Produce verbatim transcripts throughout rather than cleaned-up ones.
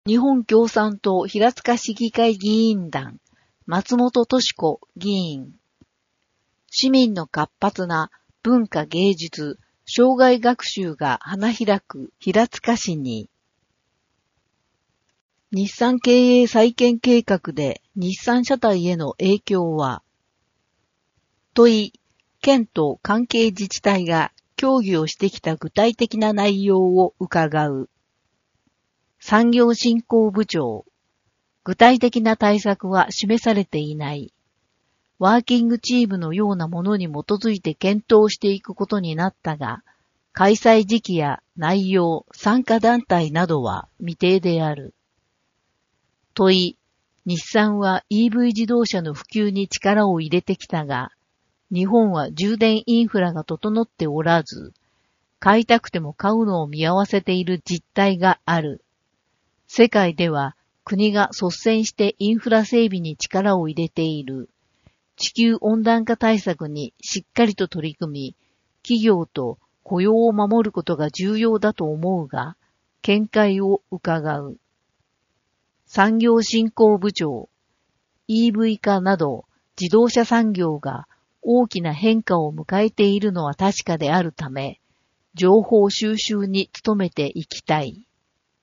日本共産党平塚市議会議員団、松本敏子議員。市民の活発な文化芸術、生涯学習が花開く平塚市に、日産経営再建計画で日産車体への影響は、問い、県と関係自治体が協議をしてきた具体的な内容を伺う。産業振興部長、具体的な対策は示されていない。ワーキングチームのようなものに基づいて検討していくことになったが、開催時期や内容、参加団体などは未定である。問い、日産は イーブイ 自動車の普及に力を入れてきたが、日本は充電インフラが整っておらず、買いたくても買うのを見合わせている実態がある。世界では国が率先してインフラ整備に力を入れている。地球温暖化対策にしっかりと取り組み、企業と雇用を守ることが重要だと思うが、見解を伺う。産業振興部長、イーブイ 化など自動車産業が大きな変化を迎えているのは確かであるため、情報収集に努めていきたい。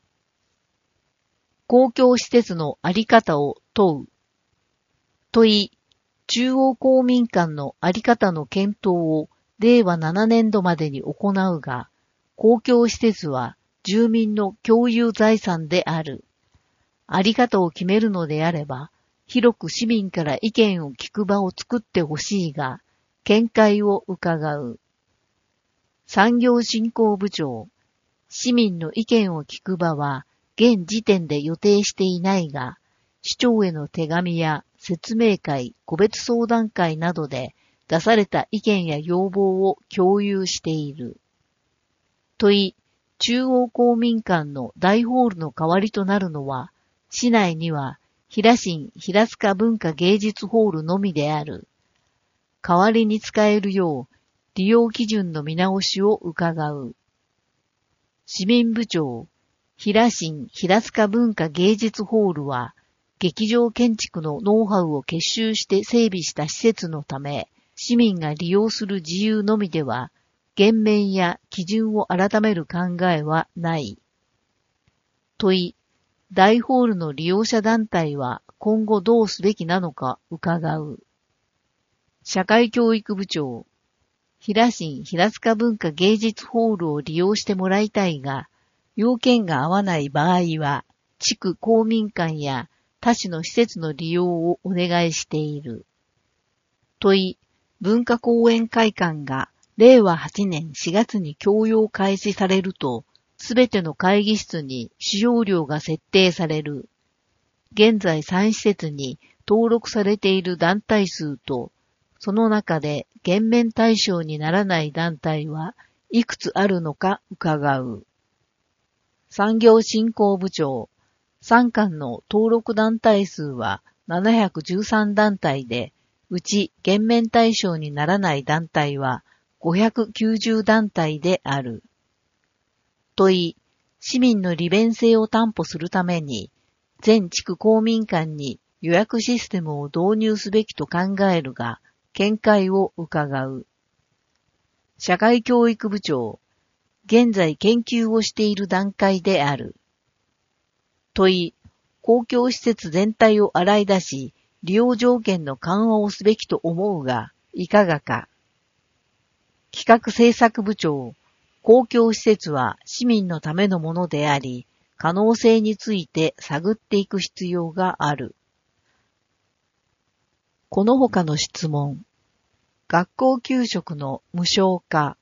公共施設のあり方を問う。問い、中央公民館のあり方の検討をれいわななねんどまでに行うが、公共施設は住民の共有財産である。あり方を決めるのであれば、広く市民から意見を聞く場を作ってほしいが、見解を伺う。産業振興部長、市民の意見を聞く場は、現時点で予定していないが、市長への手紙や説明会、個別相談会などで出された意見や要望を共有している。問い、中央公民館の大ホールの代わりとなるのは、市内には平新平塚文化芸術ホールのみである。代わりに使えるよう利用基準の見直しを伺う。市民部長、平新平塚文化芸術ホールは、劇場建築のノウハウを結集して整備した施設のため、市民が利用する自由のみでは、減免や基準を改める考えはない。問い、大ホールの利用者団体は今後どうすべきなのか伺う。社会教育部長、平新平塚文化芸術ホールを利用してもらいたいが、要件が合わない場合は、地区公民館や他種の施設の利用をお願いしている。問い、文化公園会館がれいわはちねんしがつに供用開始されると、すべての会議室に使用料が設定される。現在さん施設に登録されている団体数と、その中で減免対象にならない団体はいくつあるのか伺う。産業振興部長、産官の登録団体数はななひゃくじゅうさん団体で、うち減免対象にならない団体はごひゃくきゅうじゅう団体である。問い、市民の利便性を担保するために、全地区公民館に予約システムを導入すべきと考えるが、見解を伺う。社会教育部長、現在研究をしている段階である。問い、公共施設全体を洗い出し、利用条件の緩和をすべきと思うが、いかがか。企画政策部長、公共施設は市民のためのものであり、可能性について探っていく必要がある。この他の質問。学校給食の無償化。